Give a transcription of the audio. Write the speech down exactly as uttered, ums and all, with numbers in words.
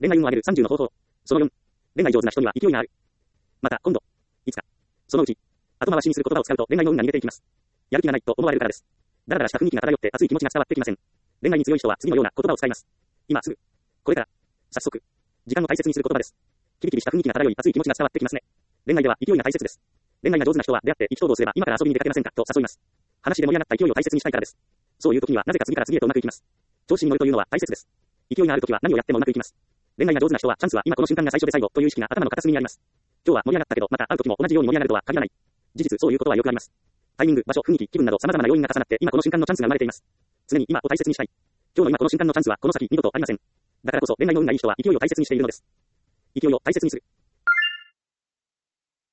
恋愛運を上げるさんじゅうの方法。そのよん。恋愛上手な人には勢いがある。また、今度。いつか。そのうち。後回しにする言葉を使うと恋愛の運が逃げていきます。やる気がないと思われるからです。だらだらした雰囲気が漂って熱い気持ちが伝わってきません。恋愛に強い人は次のような言葉を使います。今すぐ。これから。早速。時間を大切にする言葉です。キリキリした雰囲気が漂い熱い気持ちが伝わってきますね。恋愛では勢いが大切です。恋愛が上手な人は出会って意気投合すれば今から遊びに出かけませんかと誘います。話で盛り上がった勢いを大切にしたいからです。そういう時にはなぜか次から次へとうまくいきます。調子に乗るというのは大切です。勢いがある時は何をやってもうまくいきます。恋愛が上手な人はチャンスは今この瞬間が最初で最後という意識が頭の片隅にあります。今日は盛り上がったけどまた会う時も同じように盛り上がるとは限らない。事実そういうことはよくあります。タイミング、場所、雰囲気、気分など様々な要因が重なって今この瞬間のチャンスが生まれています。常に今を大切にしたい。今日の今この瞬間のチャンスはこの先二度とありません。だからこそ恋愛の運がいい人は勢いを大切にしているのです。勢いを大切にする。